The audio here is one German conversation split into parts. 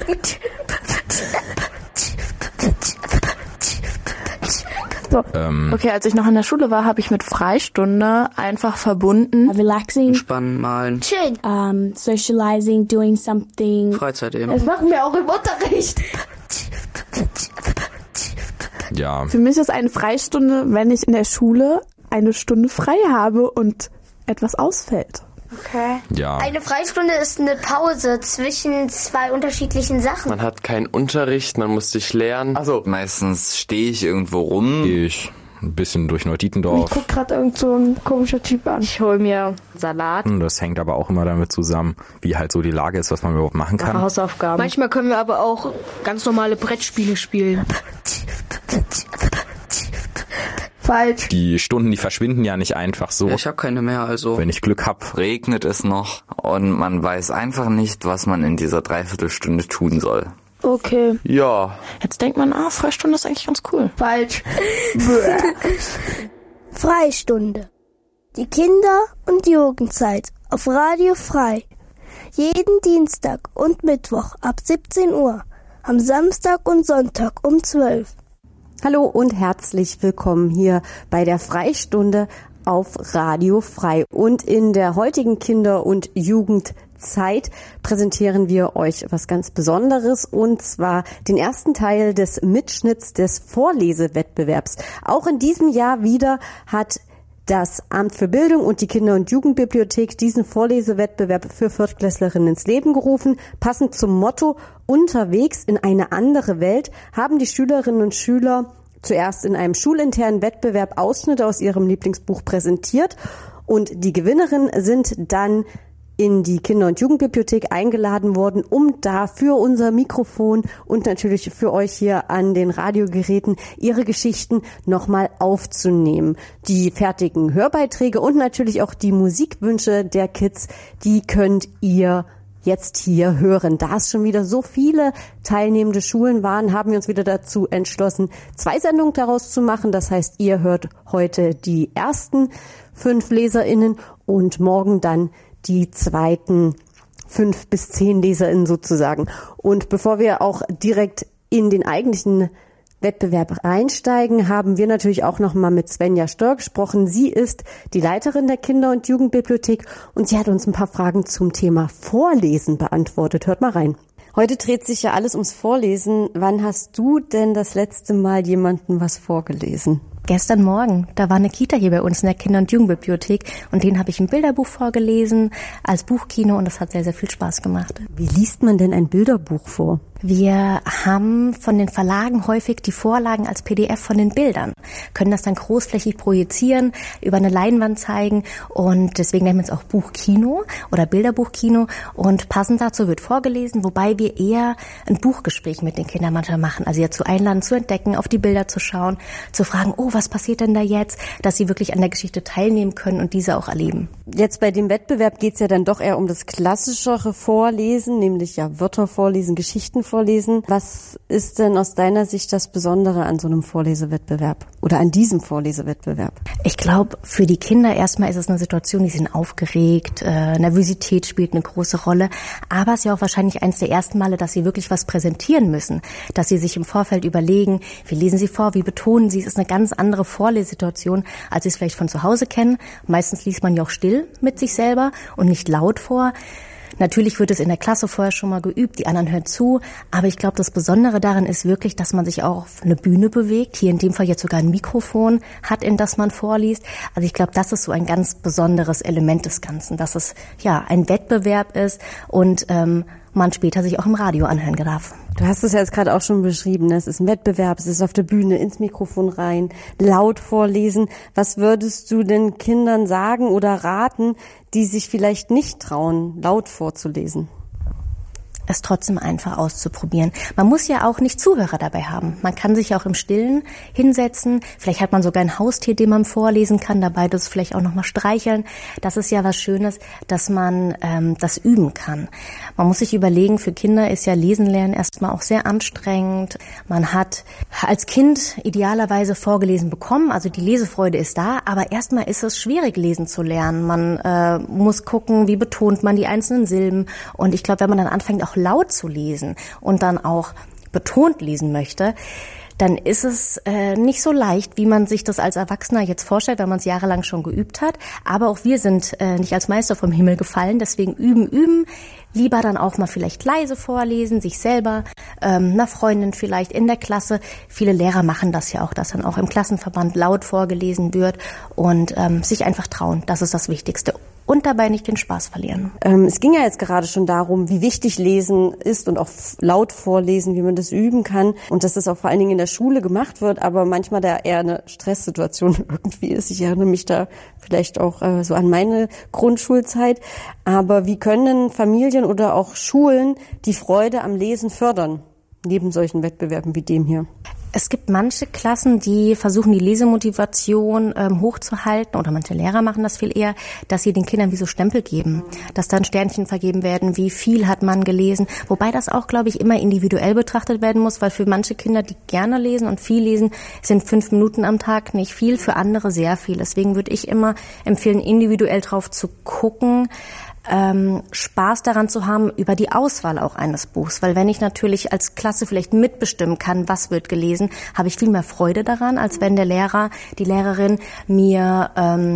So. Okay, als ich noch in der Schule war, habe ich mit Freistunde einfach verbunden. Relaxing. Entspannen, malen. Chillen. Socializing, doing something. Freizeit eben. Das machen wir auch im Unterricht. Ja. Für mich ist eine Freistunde, wenn ich in der Schule eine Stunde frei habe und etwas ausfällt. Okay. Ja. Eine Freistunde ist eine Pause zwischen zwei unterschiedlichen Sachen. Man hat keinen Unterricht, man muss sich lernen. Also meistens stehe ich irgendwo rum. Gehe ich ein bisschen durch Neudietendorf. Ich guck gerade irgend so ein komischer Typ an. Ich hole mir Salat. Das hängt aber auch immer damit zusammen, wie halt so die Lage ist, was man überhaupt machen kann. Hausaufgaben. Manchmal können wir aber auch ganz normale Brettspiele spielen. Falsch. Die Stunden, die verschwinden ja nicht einfach so. Ja, ich habe keine mehr, also. Wenn ich Glück hab. Regnet es noch und man weiß einfach nicht, was man in dieser Dreiviertelstunde tun soll. Okay. Ja. Jetzt denkt man, Freistunde ist eigentlich ganz cool. Falsch. Freistunde. Die Kinder- und Jugendzeit auf Radio Frei. Jeden Dienstag und Mittwoch ab 17 Uhr. Am Samstag und Sonntag um 12. Hallo und herzlich willkommen hier bei der Freistunde auf Radio Frei. Und in der heutigen Kinder- und Jugendzeit präsentieren wir euch was ganz Besonderes, und zwar den ersten Teil des Mitschnitts des Vorlesewettbewerbs. Auch in diesem Jahr wieder hat das Amt für Bildung und die Kinder- und Jugendbibliothek diesen Vorlesewettbewerb für Viertklässlerinnen ins Leben gerufen. Passend zum Motto „Unterwegs in eine andere Welt" haben die Schülerinnen und Schüler zuerst in einem schulinternen Wettbewerb Ausschnitte aus ihrem Lieblingsbuch präsentiert, und die Gewinnerinnen sind dann in die Kinder- und Jugendbibliothek eingeladen worden, um da für unser Mikrofon und natürlich für euch hier an den Radiogeräten ihre Geschichten nochmal aufzunehmen. Die fertigen Hörbeiträge und natürlich auch die Musikwünsche der Kids, die könnt ihr jetzt hier hören. Da es schon wieder so viele teilnehmende Schulen waren, haben wir uns wieder dazu entschlossen, 2 Sendungen daraus zu machen. Das heißt, ihr hört heute die ersten 5 LeserInnen und morgen dann die zweiten 5 bis 10 LeserInnen sozusagen. Und bevor wir auch direkt in den eigentlichen Wettbewerb einsteigen, haben wir natürlich auch noch mal mit Svenja Stör gesprochen. Sie ist die Leiterin der Kinder- und Jugendbibliothek und sie hat uns ein paar Fragen zum Thema Vorlesen beantwortet. Hört mal rein. Heute dreht sich ja alles ums Vorlesen. Wann hast du denn das letzte Mal jemandem was vorgelesen? Gestern Morgen, da war eine Kita hier bei uns in der Kinder- und Jugendbibliothek und denen habe ich ein Bilderbuch vorgelesen als Buchkino und das hat sehr, sehr viel Spaß gemacht. Wie liest man denn ein Bilderbuch vor? Wir haben von den Verlagen häufig die Vorlagen als PDF von den Bildern, können das dann großflächig projizieren, über eine Leinwand zeigen und deswegen nennen wir es auch Buchkino oder Bilderbuchkino und passend dazu wird vorgelesen, wobei wir eher ein Buchgespräch mit den Kindern manchmal machen, also ja zu einladen, zu entdecken, auf die Bilder zu schauen, zu fragen, oh, was passiert denn da jetzt, dass sie wirklich an der Geschichte teilnehmen können und diese auch erleben. Jetzt bei dem Wettbewerb geht es ja dann doch eher um das klassischere Vorlesen, nämlich ja Wörter vorlesen, Geschichten vorlesen. Was ist denn aus deiner Sicht das Besondere an so einem Vorlesewettbewerb oder an diesem Vorlesewettbewerb? Ich glaube, für die Kinder erstmal ist es eine Situation, die sind aufgeregt, Nervosität spielt eine große Rolle, aber es ist ja auch wahrscheinlich eines der ersten Male, dass sie wirklich was präsentieren müssen, dass sie sich im Vorfeld überlegen, wie lesen sie vor, wie betonen sie, es ist eine ganz andere Vorlesesituation, als sie es vielleicht von zu Hause kennen. Meistens liest man ja auch still mit sich selber und nicht laut vor. Natürlich wird es in der Klasse vorher schon mal geübt, die anderen hören zu, aber ich glaube, das Besondere daran ist wirklich, dass man sich auch auf eine Bühne bewegt, hier in dem Fall jetzt sogar ein Mikrofon hat, in das man vorliest. Also ich glaube, das ist so ein ganz besonderes Element des Ganzen, dass es ja ein Wettbewerb ist und man später sich auch im Radio anhören darf. Du hast es ja jetzt gerade auch schon beschrieben, es ist ein Wettbewerb, es ist auf der Bühne, ins Mikrofon rein, laut vorlesen. Was würdest du den Kindern sagen oder raten, die sich vielleicht nicht trauen, laut vorzulesen? Es trotzdem einfach auszuprobieren. Man muss ja auch nicht Zuhörer dabei haben. Man kann sich auch im Stillen hinsetzen. Vielleicht hat man sogar ein Haustier, dem man vorlesen kann, dabei das vielleicht auch nochmal streicheln. Das ist ja was Schönes, dass man das üben kann. Man muss sich überlegen, für Kinder ist ja Lesen lernen erstmal auch sehr anstrengend. Man hat als Kind idealerweise vorgelesen bekommen, also die Lesefreude ist da, aber erstmal ist es schwierig, lesen zu lernen. Man muss gucken, wie betont man die einzelnen Silben. Und ich glaube, wenn man dann anfängt, auch laut zu lesen und dann auch betont lesen möchte, dann ist es nicht so leicht, wie man sich das als Erwachsener jetzt vorstellt, wenn man es jahrelang schon geübt hat. Aber auch wir sind nicht als Meister vom Himmel gefallen, deswegen üben. Lieber dann auch mal vielleicht leise vorlesen, sich selber, einer Freundin vielleicht in der Klasse. Viele Lehrer machen das ja auch, dass dann auch im Klassenverband laut vorgelesen wird und sich einfach trauen. Das ist das Wichtigste. Und dabei nicht den Spaß verlieren. Es ging ja jetzt gerade schon darum, wie wichtig Lesen ist und auch laut vorlesen, wie man das üben kann und dass das auch vor allen Dingen in der Schule gemacht wird, aber manchmal da eher eine Stresssituation irgendwie ist. Ich erinnere mich da vielleicht auch so an meine Grundschulzeit. Aber wie können Familien oder auch Schulen die Freude am Lesen fördern, neben solchen Wettbewerben wie dem hier? Es gibt manche Klassen, die versuchen, die Lesemotivation hochzuhalten, oder manche Lehrer machen das viel eher, dass sie den Kindern wie so Stempel geben, dass dann Sternchen vergeben werden, wie viel hat man gelesen, wobei das auch, glaube ich, immer individuell betrachtet werden muss, weil für manche Kinder, die gerne lesen und viel lesen, sind 5 Minuten am Tag nicht viel, für andere sehr viel. Deswegen würde ich immer empfehlen, individuell drauf zu gucken, Spaß daran zu haben über die Auswahl auch eines Buchs. Weil wenn ich natürlich als Klasse vielleicht mitbestimmen kann, was wird gelesen, habe ich viel mehr Freude daran, als wenn der Lehrer, die Lehrerin mir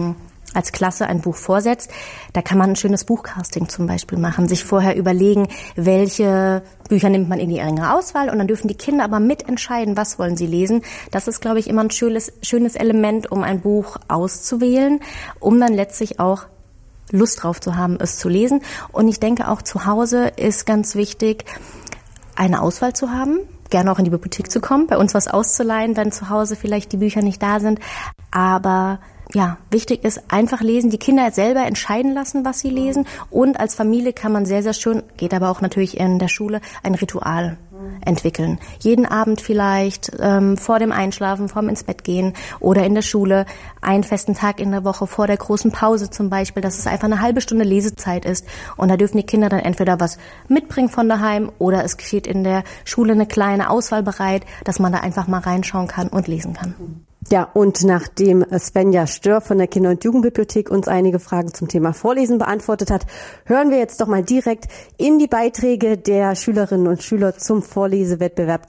als Klasse ein Buch vorsetzt. Da kann man ein schönes Buchcasting zum Beispiel machen, sich vorher überlegen, welche Bücher nimmt man in die engere Auswahl und dann dürfen die Kinder aber mitentscheiden, was wollen sie lesen. Das ist, glaube ich, immer ein schönes Element, um ein Buch auszuwählen, um dann letztlich auch Lust drauf zu haben, es zu lesen. Und ich denke auch zu Hause ist ganz wichtig, eine Auswahl zu haben, gerne auch in die Bibliothek zu kommen, bei uns was auszuleihen, wenn zu Hause vielleicht die Bücher nicht da sind. Aber ja, wichtig ist einfach lesen, die Kinder selber entscheiden lassen, was sie lesen. Und als Familie kann man sehr, sehr schön, geht aber auch natürlich in der Schule, ein Ritual entwickeln. Jeden Abend vielleicht vor dem Einschlafen, vorm ins Bett gehen oder in der Schule einen festen Tag in der Woche vor der großen Pause zum Beispiel, dass es einfach eine halbe Stunde Lesezeit ist. Und da dürfen die Kinder dann entweder was mitbringen von daheim oder es steht in der Schule eine kleine Auswahl bereit, dass man da einfach mal reinschauen kann und lesen kann. Ja, und nachdem Svenja Stör von der Kinder- und Jugendbibliothek uns einige Fragen zum Thema Vorlesen beantwortet hat, hören wir jetzt doch mal direkt in die Beiträge der Schülerinnen und Schüler zum Vorlesewettbewerb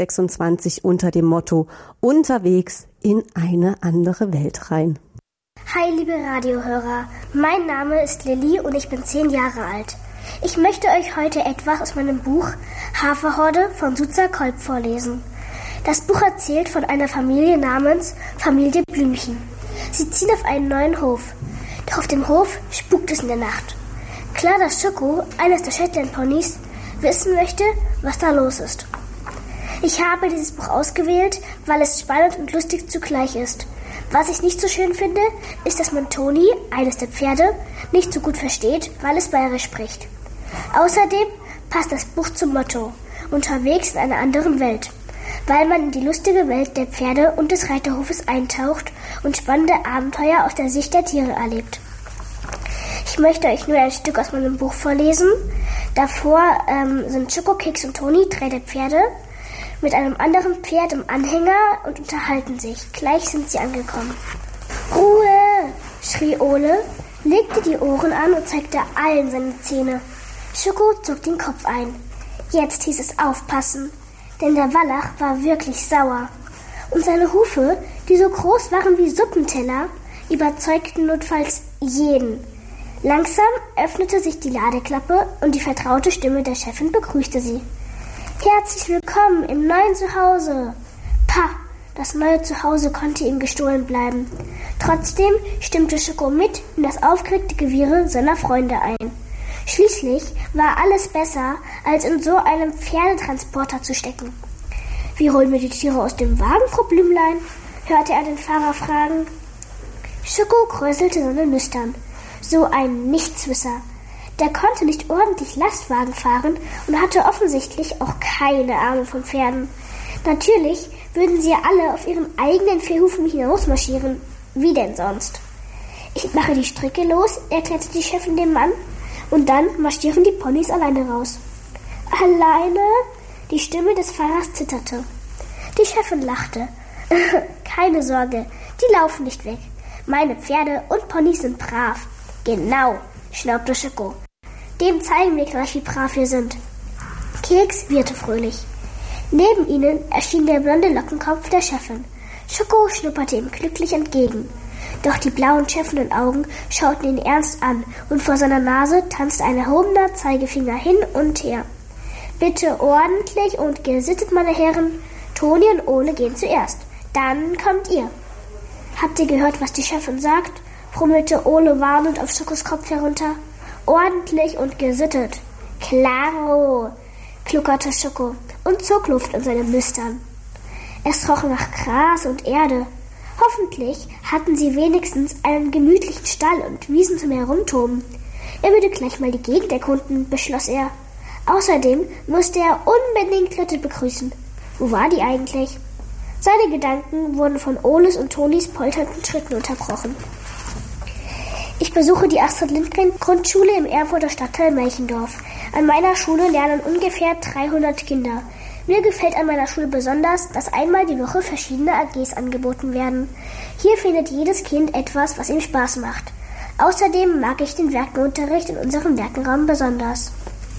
2026 unter dem Motto Unterwegs in eine andere Welt rein. Hi, liebe Radiohörer. Mein Name ist Lilly und ich bin 10 Jahre alt. Ich möchte euch heute etwas aus meinem Buch Haferhorde von Suza Kolb vorlesen. Das Buch erzählt von einer Familie namens Familie Blümchen. Sie ziehen auf einen neuen Hof. Doch auf dem Hof spukt es in der Nacht. Klar, dass Schoko, eines der Shetland-Ponys, wissen möchte, was da los ist. Ich habe dieses Buch ausgewählt, weil es spannend und lustig zugleich ist. Was ich nicht so schön finde, ist, dass man Toni, eines der Pferde, nicht so gut versteht, weil es bayerisch spricht. Außerdem passt das Buch zum Motto Unterwegs in einer anderen Welt, weil man in die lustige Welt der Pferde und des Reiterhofes eintaucht und spannende Abenteuer aus der Sicht der Tiere erlebt. Ich möchte euch nur ein Stück aus meinem Buch vorlesen. Davor sind Schokokeks und Toni, 3 der Pferde, mit einem anderen Pferd im Anhänger und unterhalten sich. Gleich sind sie angekommen. Ruhe, schrie Ole, legte die Ohren an und zeigte allen seine Zähne. Schoko zog den Kopf ein. Jetzt hieß es aufpassen, denn der Wallach war wirklich sauer. Und seine Hufe, die so groß waren wie Suppenteller, überzeugten notfalls jeden. Langsam öffnete sich die Ladeklappe und die vertraute Stimme der Chefin begrüßte sie. Herzlich willkommen im neuen Zuhause. Pah, das neue Zuhause konnte ihm gestohlen bleiben. Trotzdem stimmte Schoko mit in das aufgeregte Gewirre seiner Freunde ein. Schließlich war alles besser, als in so einem Pferdetransporter zu stecken. Wie holen wir die Tiere aus dem Wagen, Frau Blümlein? Hörte er den Fahrer fragen. Schoko kräuselte seine Nüstern. So ein Nichtswisser. Der konnte nicht ordentlich Lastwagen fahren und hatte offensichtlich auch keine Ahnung von Pferden. Natürlich würden sie ja alle auf ihren eigenen 4 Hufen hinausmarschieren. Wie denn sonst? Ich mache die Stricke los, erklärte die Chefin dem Mann. Und dann marschieren die Ponys alleine raus. Alleine? Die Stimme des Fahrers zitterte. Die Chefin lachte. Keine Sorge, die laufen nicht weg. Meine Pferde und Ponys sind brav. Genau, schnaubte Schoko. Dem zeigen wir gleich, wie brav wir sind. Keks wieherte fröhlich. Neben ihnen erschien der blonde Lockenkopf der Chefin. Schoko schnupperte ihm glücklich entgegen. Doch die blauen schäffenden Augen schauten ihn ernst an und vor seiner Nase tanzte ein erhobener Zeigefinger hin und her. Bitte ordentlich und gesittet, meine Herren. Toni und Ole gehen zuerst. Dann kommt ihr. Habt ihr gehört, was die Chefin sagt? Brummelte Ole warnend auf Schokos Kopf herunter. Ordentlich und gesittet. Klaro, kluckerte Schoko und zog Luft in seine Nüstern. Es roch nach Gras und Erde. Hoffentlich hatten sie wenigstens einen gemütlichen Stall und Wiesen zum Herumtoben. Er würde gleich mal die Gegend erkunden, beschloss er. Außerdem musste er unbedingt Lotte begrüßen. Wo war die eigentlich? Seine Gedanken wurden von Oles und Tonis polternden Schritten unterbrochen. Ich besuche die Astrid-Lindgren-Grundschule im Erfurter Stadtteil Melchendorf. An meiner Schule lernen ungefähr 300 Kinder. Mir gefällt an meiner Schule besonders, dass einmal die Woche verschiedene AGs angeboten werden. Hier findet jedes Kind etwas, was ihm Spaß macht. Außerdem mag ich den Werkenunterricht in unserem Werkenraum besonders.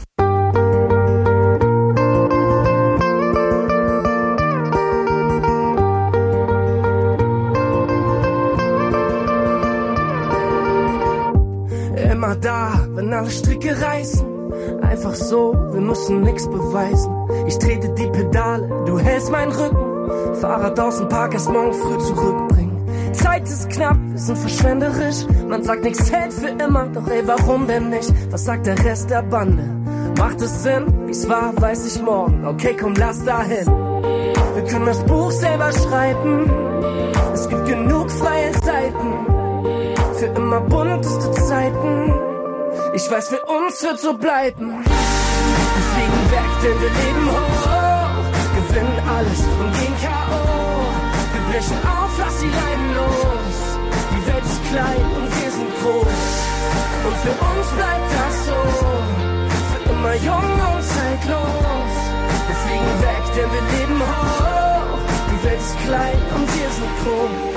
Immer da, wenn alle Stricke reißen. Einfach so, wir müssen nix beweisen. Ich trete die Pedale, du hältst meinen Rücken. Fahrrad aus dem Park, erst morgen früh zurückbringen. Zeit ist knapp, wir sind verschwenderisch. Man sagt, nichts hält für immer, doch ey, warum denn nicht? Was sagt der Rest der Bande? Macht es Sinn? Wie's war, weiß ich morgen. Okay, komm, lass dahin. Wir können das Buch selber schreiben. Es gibt genug freie Seiten. Für immer bunteste Zeiten. Ich weiß, für uns wird so bleiben. Wir fliegen weg, denn wir leben hoch. Gewinnen alles und gehen K.O. Wir brechen auf, lass die Leiden los. Die Welt ist klein und wir sind groß. Und für uns bleibt das so. Für immer jung und zeitlos. Wir fliegen weg, denn wir leben hoch. Die Welt ist klein und wir sind groß.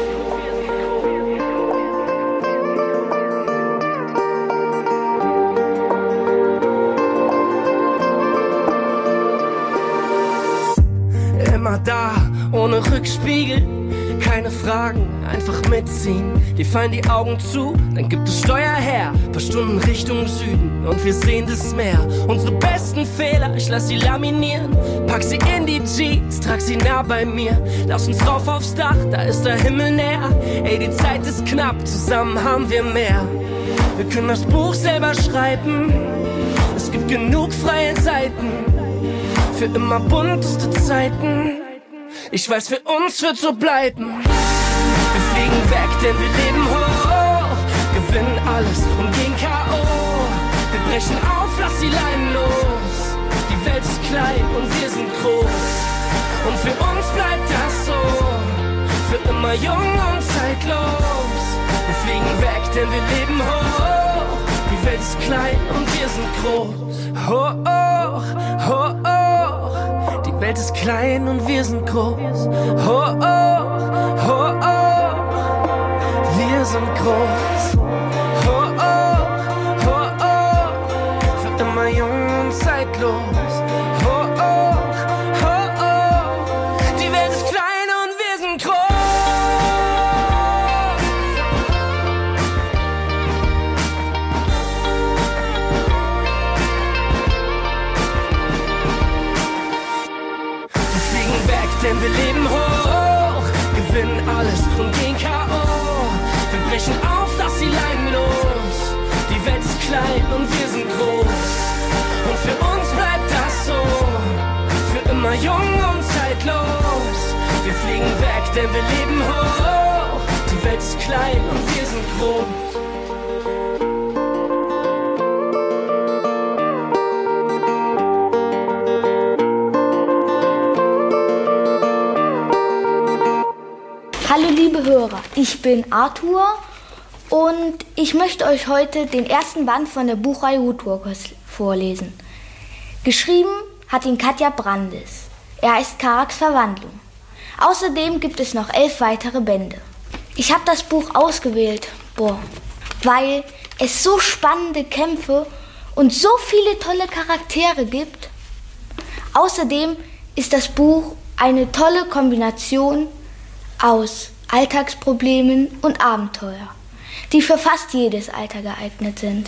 Immer da, ohne Rückspiegel, keine Fragen, einfach mitziehen. Dir fallen die Augen zu, dann gibt es Steuer her, paar Stunden Richtung Süden und wir sehen das Meer. Unsere besten Fehler, ich lass sie laminieren, pack sie in die Jeans, trag sie nah bei mir. Lass uns rauf aufs Dach, da ist der Himmel näher. Ey, die Zeit ist knapp, zusammen haben wir mehr. Wir können das Buch selber schreiben, es gibt genug freie Seiten. Für immer bunteste Zeiten. Ich weiß, für uns wird so bleiben. Wir fliegen weg, denn wir leben hoch. Gewinnen alles und gehen K.O. Wir brechen auf, lass die Leinen los. Die Welt ist klein und wir sind groß. Und für uns bleibt das so. Für immer jung und zeitlos. Wir fliegen weg, denn wir leben hoch. Die Welt ist klein und wir sind groß. Hoch, hoch, hoch. Die Welt ist klein und wir sind groß. Hoch, hoch, hoch. Wir sind groß. Hoch, hoch, hoch. Für immer jung und zeitlos. Hoch, hoch, hoch. Die Welt ist klein und wir sind groß. Denn wir leben hoch, gewinnen alles und gehen K.O. Wir brechen auf, lass die Leinen los. Die Welt ist klein und wir sind groß. Und für uns bleibt das so. Für immer jung und zeitlos. Wir fliegen weg, denn wir leben hoch. Die Welt ist klein und wir sind groß. Hallo liebe Hörer, ich bin Arthur und ich möchte euch heute den ersten Band von der Buchreihe Woodwalkers vorlesen. Geschrieben hat ihn Katja Brandes. Er heißt Karaks Verwandlung. Außerdem gibt es noch 11 weitere Bände. Ich habe das Buch ausgewählt, weil es so spannende Kämpfe und so viele tolle Charaktere gibt. Außerdem ist das Buch eine tolle Kombination aus Alltagsproblemen und Abenteuer, die für fast jedes Alter geeignet sind.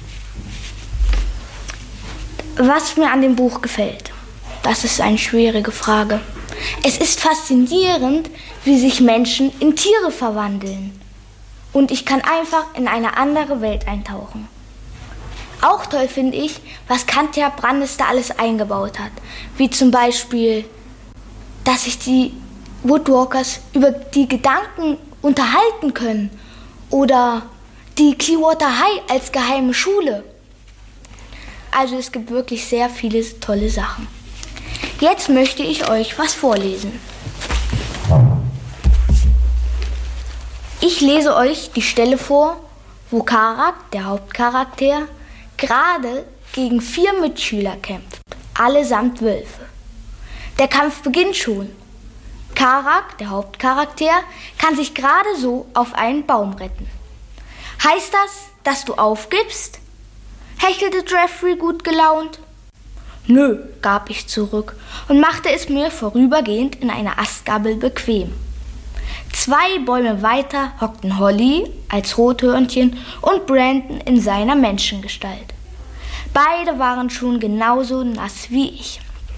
Was mir an dem Buch gefällt, das ist eine schwierige Frage. Es ist faszinierend, wie sich Menschen in Tiere verwandeln. Und ich kann einfach in eine andere Welt eintauchen. Auch toll finde ich, was Katja Brandes da alles eingebaut hat. Wie zum Beispiel, dass sich die Woodwalkers über die Gedanken unterhalten können. Oder die Clearwater High als geheime Schule. Also es gibt wirklich sehr viele tolle Sachen. Jetzt möchte ich euch was vorlesen. Ich lese euch die Stelle vor, wo Karak, der Hauptcharakter, gerade gegen 4 Mitschüler kämpft, allesamt Wölfe. Der Kampf beginnt schon. Karak, der Hauptcharakter, kann sich gerade so auf einen Baum retten. Heißt das, dass du aufgibst? Hechelte Jeffrey gut gelaunt. Nö, gab ich zurück und machte es mir vorübergehend in einer Astgabel bequem. 2 Bäume weiter hockten Holly als Rothörnchen und Brandon in seiner Menschengestalt. Beide waren schon genauso nass wie ich.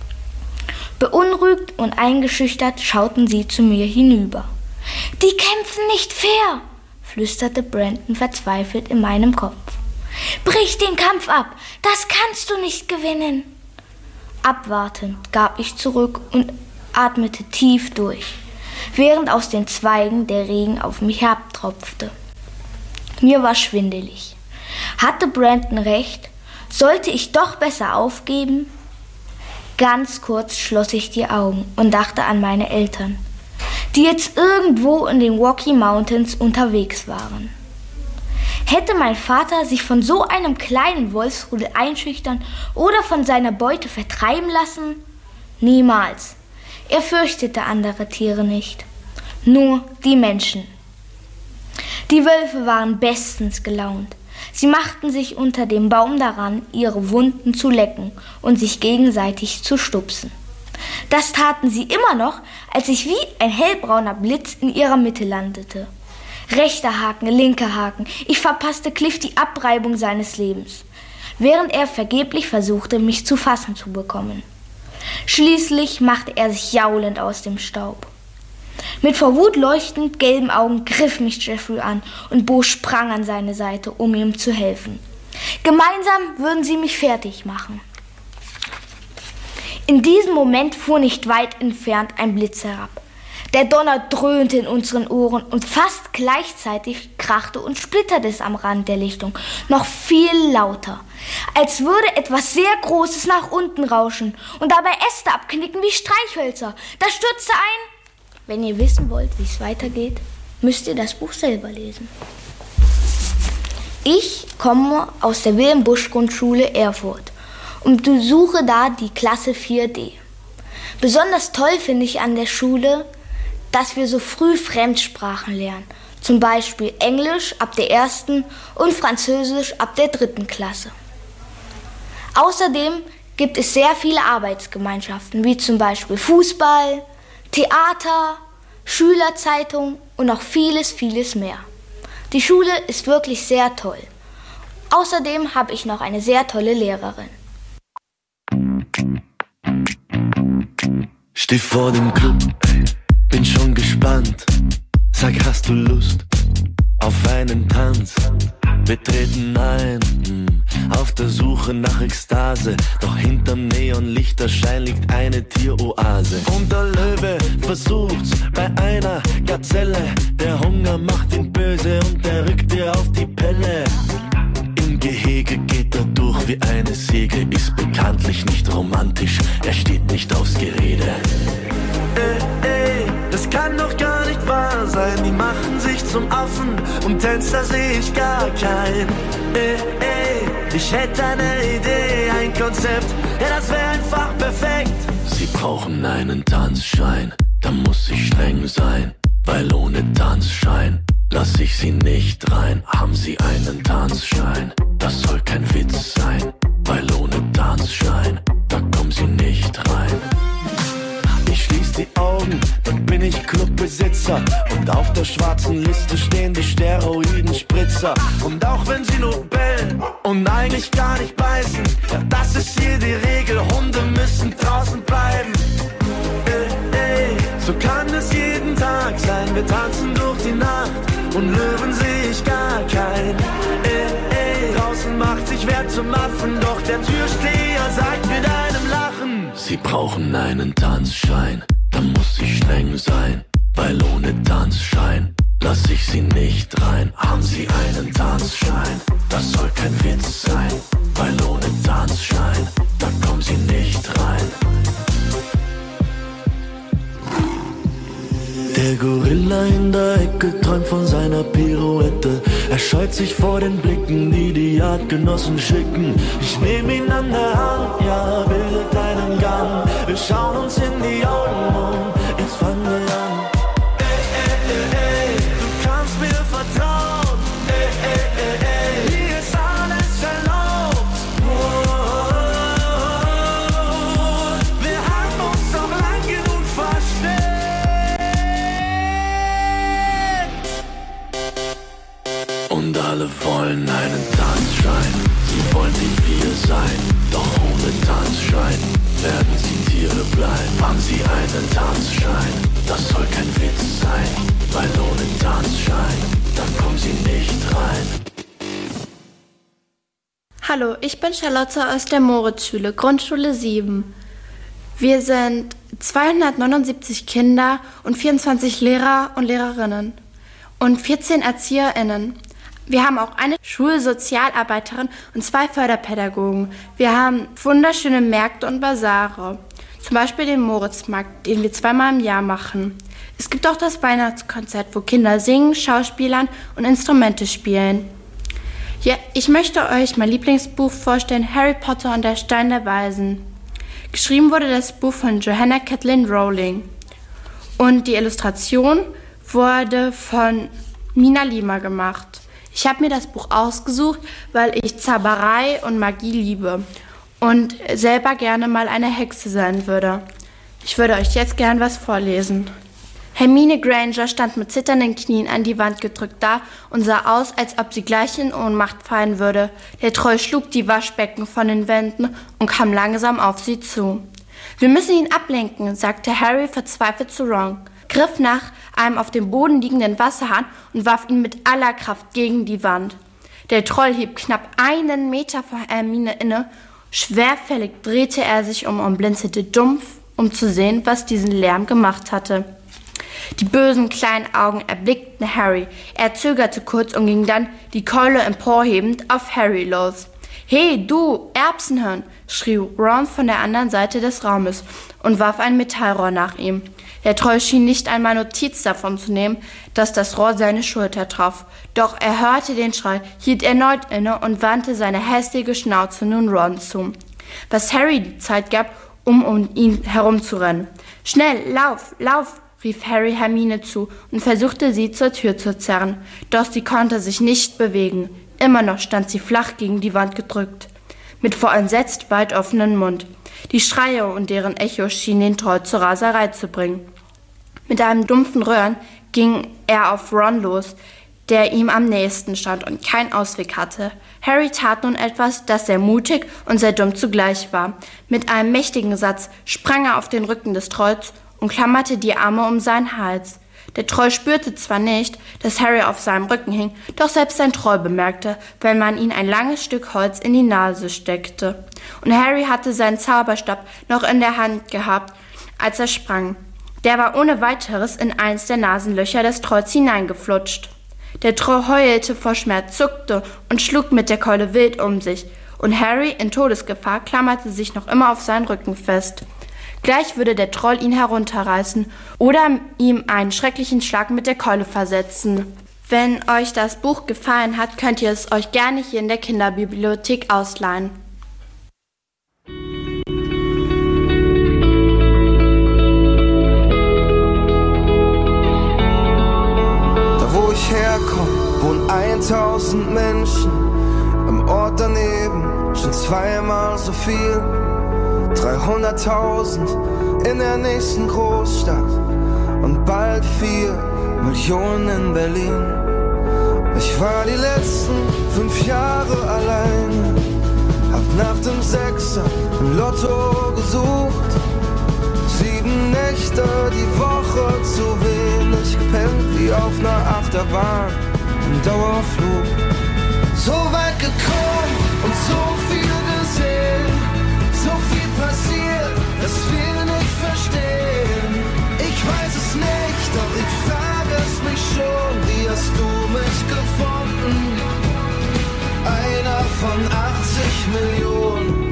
Beunruhigt und eingeschüchtert schauten sie zu mir hinüber. Die kämpfen nicht fair, flüsterte Brandon verzweifelt in meinem Kopf. Brich den Kampf ab, das kannst du nicht gewinnen. Abwartend gab ich zurück und atmete tief durch, während aus den Zweigen der Regen auf mich herabtropfte. Mir war schwindelig. Hatte Brandon recht? Sollte ich doch besser aufgeben? Ganz kurz schloss ich die Augen und dachte an meine Eltern, die jetzt irgendwo in den Rocky Mountains unterwegs waren. Hätte mein Vater sich von so einem kleinen Wolfsrudel einschüchtern oder von seiner Beute vertreiben lassen? Niemals. Er fürchtete andere Tiere nicht, nur die Menschen. Die Wölfe waren bestens gelaunt. Sie machten sich unter dem Baum daran, ihre Wunden zu lecken und sich gegenseitig zu stupsen. Das taten sie immer noch, als ich wie ein hellbrauner Blitz in ihrer Mitte landete. Rechter Haken, linker Haken. Ich verpasste Cliff die Abreibung seines Lebens, während er vergeblich versuchte, mich zu fassen zu bekommen. Schließlich machte er sich jaulend aus dem Staub. Mit vor Wut leuchtend gelben Augen griff mich Jeffrey an und Bo sprang an seine Seite, um ihm zu helfen. Gemeinsam würden sie mich fertig machen. In diesem Moment fuhr nicht weit entfernt ein Blitz herab. Der Donner dröhnte in unseren Ohren und fast gleichzeitig krachte und splitterte es am Rand der Lichtung noch viel lauter, als würde etwas sehr Großes nach unten rauschen und dabei Äste abknicken wie Streichhölzer. Das stürzte ein. Wenn ihr wissen wollt, wie es weitergeht, müsst ihr das Buch selber lesen. Ich komme aus der Wilhelm-Busch-Grundschule Erfurt und besuche da die Klasse 4D. Besonders toll finde ich an der Schule, dass wir so früh Fremdsprachen lernen. Zum Beispiel Englisch ab der 1. und Französisch ab der 3. Klasse. Außerdem gibt es sehr viele Arbeitsgemeinschaften, wie zum Beispiel Fußball, Theater, Schülerzeitung und noch vieles, vieles mehr. Die Schule ist wirklich sehr toll. Außerdem habe ich noch eine sehr tolle Lehrerin. Steh vor dem Club, bin schon gespannt. Sag, hast du Lust auf einen Tanz? Wir treten ein, auf der Suche nach Ekstase. Doch hinterm Neonlichterschein liegt eine Tieroase. Und der Löwe versucht's bei einer Gazelle. Der Hunger macht ihn böse und der rückt dir auf die Pelle. Im Gehege geht er durch wie eine Säge. Ist bekanntlich nicht romantisch, er steht nicht aufs Gerede. Das kann doch gar nicht wahr sein. Die machen sich zum Affen und Tänzer seh ich gar kein. Ich hätte eine Idee, ein Konzept, ja das wäre einfach perfekt. Sie brauchen einen Tanzschein, da muss ich streng sein, weil ohne Tanzschein lass ich sie nicht rein. Haben Sie einen Tanzschein? Das soll kein Witz sein, weil ohne Tanzschein, da kommen Sie nicht rein. Spritzer. Und auf der schwarzen Liste stehen die Steroidenspritzer. Und auch wenn sie nur bellen und eigentlich gar nicht beißen, ja, das ist hier die Regel, Hunde müssen draußen bleiben. So kann es jeden Tag sein, wir tanzen durch die Nacht und Löwen sehe ich gar keinen. Draußen macht sich wer zum Affen, doch der Türsteher sagt mit einem Lachen: Sie brauchen einen Tanzschein, da muss ich streng sein, weil ohne Tanzschein lass ich sie nicht rein. Haben Sie einen Tanzschein, das soll kein Witz sein, weil ohne Tanzschein, da kommen Sie nicht rein. Der Gorilla in der Ecke träumt von seiner Pirouette. Er scheut sich vor den Blicken, die die Artgenossen schicken. Ich nehm ihn an der Hand, ja, bildet einen Gang. Wir schauen uns in die Augen und jetzt fangen wir an. Du kannst mir vertrauen. Hier ist alles erlaubt. Wir haben uns doch lang genug versteckt. Und alle wollen einen Tanzschein, sie wollen wie wir sein, doch ohne Tanzschein werden sie Tiere bleiben. Haben Sie einen Tanzschein, das soll kein Witz sein, weil ohne Tanzschein, dann kommen Sie nicht rein. Hallo, ich bin Charlotte aus der Moritzschule, Grundschule 7. Wir sind 279 Kinder und 24 Lehrer und Lehrerinnen und 14 ErzieherInnen. Wir haben auch eine Schulsozialarbeiterin und 2 Förderpädagogen. Wir haben wunderschöne Märkte und Basare. Zum Beispiel den Moritzmarkt, den wir 2-mal im Jahr machen. Es gibt auch das Weihnachtskonzert, wo Kinder singen, schauspielern und Instrumente spielen. Ja, ich möchte euch mein Lieblingsbuch vorstellen, Harry Potter und der Stein der Weisen. Geschrieben wurde das Buch von Joanna Kathleen Rowling. Und die Illustration wurde von Mina Lima gemacht. Ich habe mir das Buch ausgesucht, weil ich Zauberei und Magie liebe und selber gerne mal eine Hexe sein würde. Ich würde euch jetzt gern was vorlesen. Hermine Granger stand mit zitternden Knien an die Wand gedrückt da und sah aus, als ob sie gleich in Ohnmacht fallen würde. Der Troll schlug die Waschbecken von den Wänden und kam langsam auf sie zu. Wir müssen ihn ablenken, sagte Harry verzweifelt zu Ron, griff nach einem auf dem Boden liegenden Wasserhahn und warf ihn mit aller Kraft gegen die Wand. Der Troll hieb knapp 1 Meter vor Hermine inne. Schwerfällig drehte er sich und blinzelte dumpf, um zu sehen, was diesen Lärm gemacht hatte. Die bösen kleinen Augen erblickten Harry. Er zögerte kurz und ging dann, die Keule emporhebend, auf Harry los. »Hey, du, Erbsenhirn«, schrie Ron von der anderen Seite des Raumes und warf ein Metallrohr nach ihm. Der Troll schien nicht einmal Notiz davon zu nehmen, dass das Rohr seine Schulter traf. Doch er hörte den Schrei, hielt erneut inne und wandte seine hässliche Schnauze nun Ron zu, was Harry die Zeit gab, um ihn herumzurennen. »Schnell, lauf, lauf«, rief Harry Hermine zu und versuchte sie zur Tür zu zerren. Doch sie konnte sich nicht bewegen. Immer noch stand sie flach gegen die Wand gedrückt, mit vor entsetzt weit offenem Mund. Die Schreie und deren Echo schienen den Troll zur Raserei zu bringen. Mit einem dumpfen Röhren ging er auf Ron los, der ihm am nächsten stand und keinen Ausweg hatte. Harry tat nun etwas, das sehr mutig und sehr dumm zugleich war. Mit einem mächtigen Satz sprang er auf den Rücken des Trolls und klammerte die Arme um seinen Hals. Der Troll spürte zwar nicht, dass Harry auf seinem Rücken hing, doch selbst ein Troll bemerkte, wenn man ihm ein langes Stück Holz in die Nase steckte. Und Harry hatte seinen Zauberstab noch in der Hand gehabt, als er sprang. Der war ohne weiteres in eins der Nasenlöcher des Trolls hineingeflutscht. Der Troll heulte vor Schmerz, zuckte und schlug mit der Keule wild um sich. Und Harry, in Todesgefahr, klammerte sich noch immer auf seinen Rücken fest. Gleich würde der Troll ihn herunterreißen oder ihm einen schrecklichen Schlag mit der Keule versetzen. Wenn euch das Buch gefallen hat, könnt ihr es euch gerne hier in der Kinderbibliothek ausleihen. Da wo ich herkomme, wohnen 1000 Menschen. Am Ort daneben schon 2-mal so viel. 300.000 in der nächsten Großstadt und bald 4 Millionen in Berlin. Ich war die letzten 5 Jahre alleine, hab nach dem Sechser im Lotto gesucht. 7 Nächte die Woche zu wenig gepennt, wie auf einer Achterbahn im Dauerflug. So weit gekommen und so viel gesehen, so viel passiert, dass wir nicht verstehen. Ich weiß es nicht, doch ich frage es mich schon, wie hast du mich gefunden? Einer von 80 Millionen.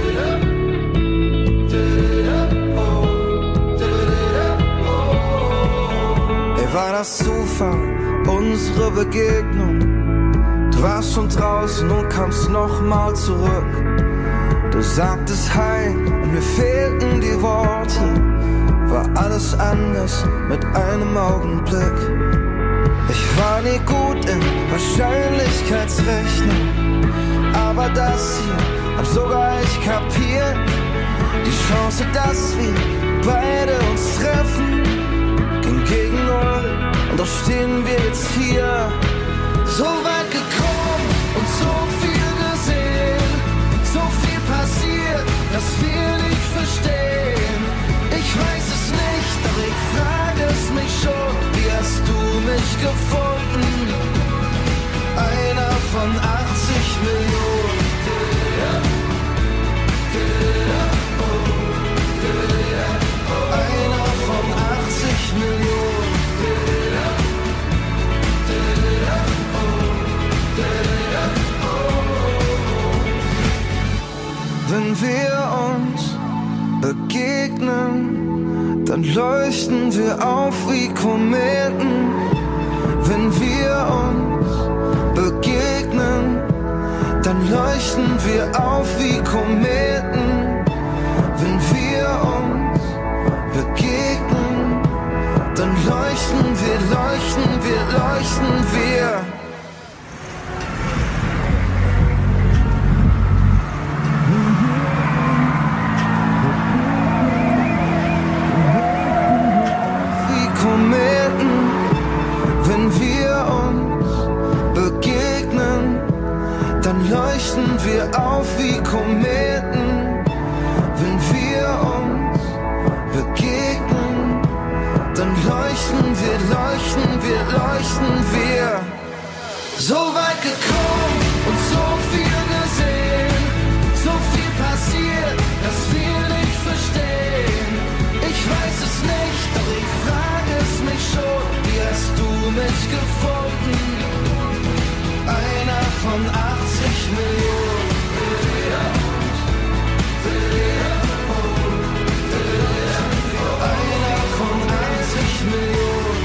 War das Zufall, unsere Begegnung? Du warst schon draußen und kamst nochmal zurück. Du sagtest Hi und mir fehlten die Worte. War alles anders mit einem Augenblick. Ich war nie gut in Wahrscheinlichkeitsrechnung, aber das hier hab sogar ich kapiert. Die Chance, dass wir beide uns treffen, ging gegen 0 und doch stehen wir jetzt hier. So weit gekommen und so viel gesehen, so viel passiert, dass wir nicht verstehen. Ich weiß es nicht, doch ich frage es mich schon, wie hast du mich gefunden? Einer von 80 Millionen. Einer von 80 Millionen. Wenn wir uns begegnen, dann leuchten wir auf wie Kometen. Wenn wir uns begegnen, dann leuchten wir auf wie Kometen. Wenn wir uns begegnen, dann leuchten wir, leuchten wir, leuchten wir. Wie Kometen, wenn wir uns begegnen, dann leuchten wir auf wie Kometen. Wenn wir uns begegnen, dann leuchten wir, leuchten wir, leuchten wir. So weit gekommen und so viel gesehen, so viel passiert, dass wir nicht verstehen. Ich weiß es nicht, doch ich frage es mich schon, wie hast du mich gefunden? Einer von 80 Millionen. Einer von 80 Millionen.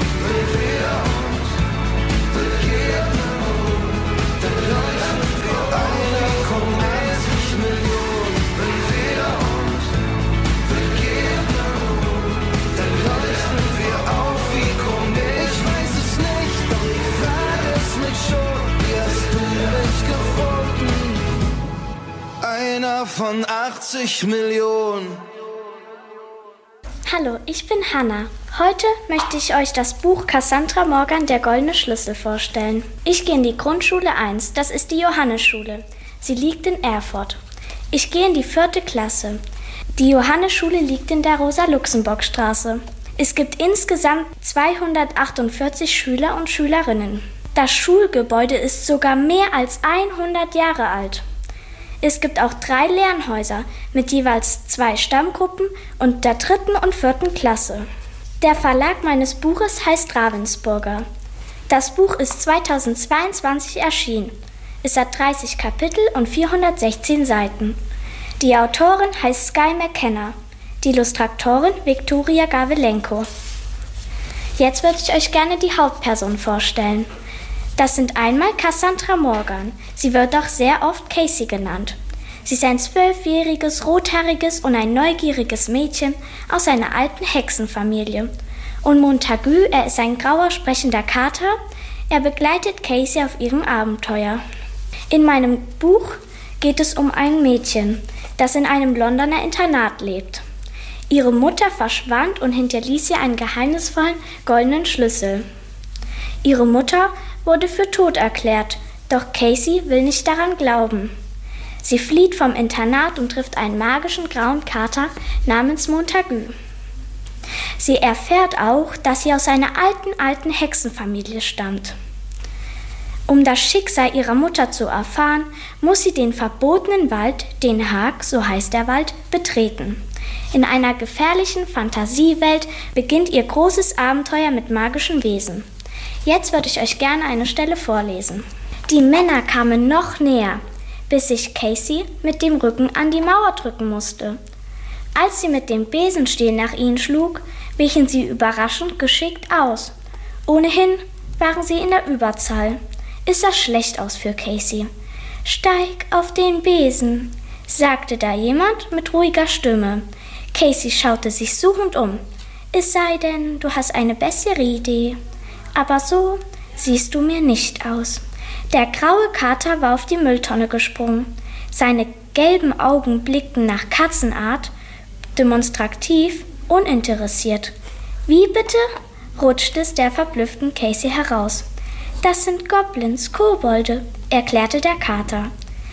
Dann leuchten wir. Einer von 80 Millionen. Wenn wir uns begegnen, dann leuchten wir auf wie Kometen. Ich weiß es nicht, doch ich frage es mich schon, wie hast du mich gefunden? Einer von 80 Millionen. Hallo, ich bin Hannah. Heute möchte ich euch das Buch Cassandra Morgan, der goldene Schlüssel vorstellen. Ich gehe in die Grundschule 1, das ist die Johannesschule. Sie liegt in Erfurt. Ich gehe in die 4. Klasse. Die Johannesschule liegt in der Rosa-Luxemburg-Straße. Es gibt insgesamt 248 Schüler und Schülerinnen. Das Schulgebäude ist sogar mehr als 100 Jahre alt. Es gibt auch 3 Lernhäuser mit jeweils 2 Stammgruppen und der 3. und 4. Klasse. Der Verlag meines Buches heißt Ravensburger. Das Buch ist 2022 erschienen. Es hat 30 Kapitel und 416 Seiten. Die Autorin heißt Sky McKenna, die Illustratorin Viktoria Gawelenko. Jetzt würde ich euch gerne die Hauptperson vorstellen. Das sind einmal Cassandra Morgan. Sie wird auch sehr oft Casey genannt. Sie ist ein 12-jähriges, rothaariges und ein neugieriges Mädchen aus einer alten Hexenfamilie. Und Montagu, er ist ein grauer, sprechender Kater. Er begleitet Casey auf ihrem Abenteuer. In meinem Buch geht es um ein Mädchen, das in einem Londoner Internat lebt. Ihre Mutter verschwand und hinterließ ihr einen geheimnisvollen goldenen Schlüssel. Ihre Mutter wurde für tot erklärt, doch Casey will nicht daran glauben. Sie flieht vom Internat und trifft einen magischen grauen Kater namens Montagu. Sie erfährt auch, dass sie aus einer alten Hexenfamilie stammt. Um das Schicksal ihrer Mutter zu erfahren, muss sie den verbotenen Wald, den Hag, so heißt der Wald, betreten. In einer gefährlichen Fantasiewelt beginnt ihr großes Abenteuer mit magischen Wesen. Jetzt würde ich euch gerne eine Stelle vorlesen. Die Männer kamen noch näher, bis sich Casey mit dem Rücken an die Mauer drücken musste. Als sie mit dem Besenstiel nach ihnen schlug, wichen sie überraschend geschickt aus. Ohnehin waren sie in der Überzahl. Es sah schlecht aus für Casey. »Steig auf den Besen«, sagte da jemand mit ruhiger Stimme. Casey schaute sich suchend um. »Es sei denn, du hast eine bessere Idee. Aber so siehst du mir nicht aus.« Der graue Kater war auf die Mülltonne gesprungen. Seine gelben Augen blickten nach Katzenart, demonstrativ, uninteressiert. »Wie bitte?« rutschte es der verblüfften Casey heraus. »Das sind Goblins, Kobolde«, erklärte der Kater.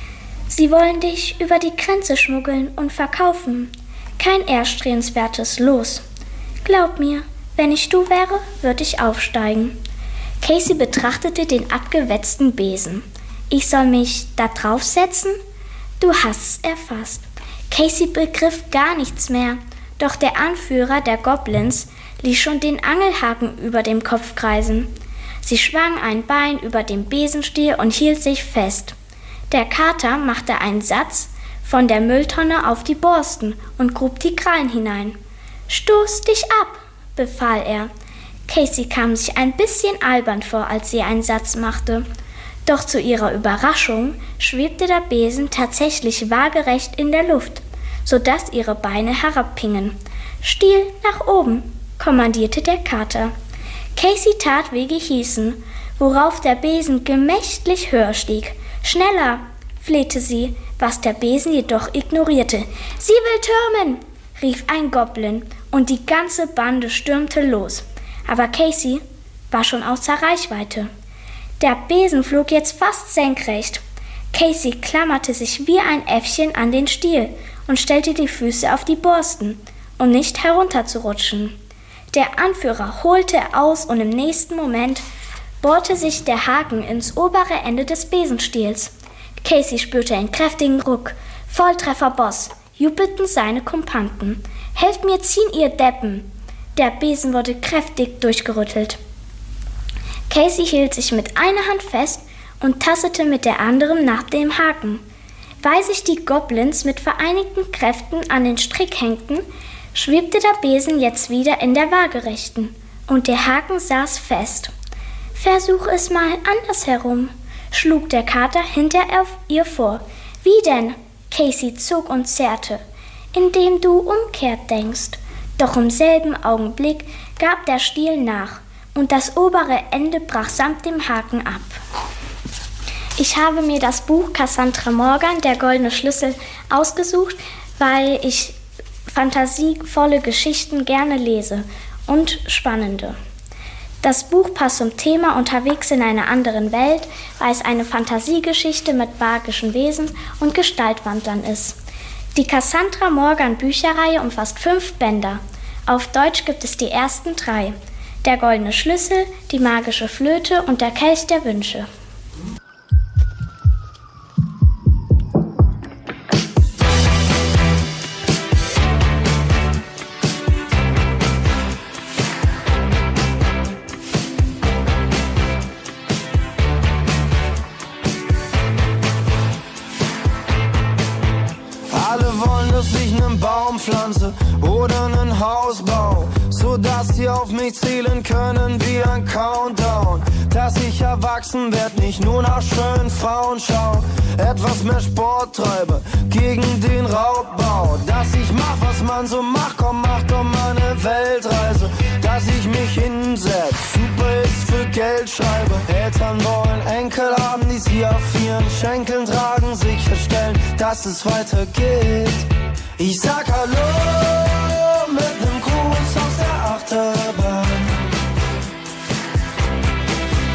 »Sie wollen dich über die Grenze schmuggeln und verkaufen. Kein erstrebenswertes Los. Glaub mir, wenn ich du wäre, würde ich aufsteigen.« Casey betrachtete den abgewetzten Besen. »Ich soll mich da draufsetzen? Du hast's erfasst.« Casey begriff gar nichts mehr, doch der Anführer der Goblins ließ schon den Angelhaken über dem Kopf kreisen. Sie schwang ein Bein über dem Besenstiel und hielt sich fest. Der Kater machte einen Satz von der Mülltonne auf die Borsten und grub die Krallen hinein. »Stoß dich ab«, befahl er. Casey kam sich ein bisschen albern vor, als sie einen Satz machte. Doch zu ihrer Überraschung schwebte der Besen tatsächlich waagerecht in der Luft, sodass ihre Beine herabhingen. »Stiel nach oben«, kommandierte der Kater. Casey tat, wie gehießen, worauf der Besen gemächlich höher stieg. »Schneller«, flehte sie, was der Besen jedoch ignorierte. »Sie will türmen«, rief ein Goblin, und die ganze Bande stürmte los. Aber Casey war schon außer Reichweite. Der Besen flog jetzt fast senkrecht. Casey klammerte sich wie ein Äffchen an den Stiel und stellte die Füße auf die Borsten, um nicht herunterzurutschen. Der Anführer holte aus und im nächsten Moment bohrte sich der Haken ins obere Ende des Besenstiels. Casey spürte einen kräftigen Ruck. »Volltreffer, Boss«, jubelten seine Kumpanten. »Helft mir ziehen, ihr Deppen!« Der Besen wurde kräftig durchgerüttelt. Casey hielt sich mit einer Hand fest und tastete mit der anderen nach dem Haken. Weil sich die Goblins mit vereinigten Kräften an den Strick hängten, schwebte der Besen jetzt wieder in der Waagerechten und der Haken saß fest. »Versuch es mal andersherum«, schlug der Kater hinter ihr vor. »Wie denn?« Casey zog und zerrte. »Indem du umkehrt denkst.« Doch im selben Augenblick gab der Stiel nach und das obere Ende brach samt dem Haken ab. Ich habe mir das Buch Cassandra Morgan, der goldene Schlüssel, ausgesucht, weil ich fantasievolle Geschichten gerne lese und spannende. Das Buch passt zum Thema Unterwegs in einer anderen Welt, weil es eine Fantasiegeschichte mit magischen Wesen und Gestaltwandlern ist. Die Cassandra Morgan Bücherreihe umfasst 5 Bänder. Auf Deutsch gibt es die ersten 3. Der goldene Schlüssel, die magische Flöte und der Kelch der Wünsche. Pflanze oder einen Hausbau, sodass sie auf mich zählen können wie ein Countdown. Dass ich erwachsen werd, nicht nur nach schönen Frauen schau, etwas mehr Sport treibe gegen den Raubbau. Dass ich mach, was man so macht, komm, mach doch mal eine Weltreise. Dass ich mich hinsetz, super ist für Geld schreibe. Eltern wollen Enkel haben, die sie auf ihren Schenkeln tragen, sicherstellen, dass es weitergeht. Ich sag Hallo mit nem Gruß aus der Achterbahn.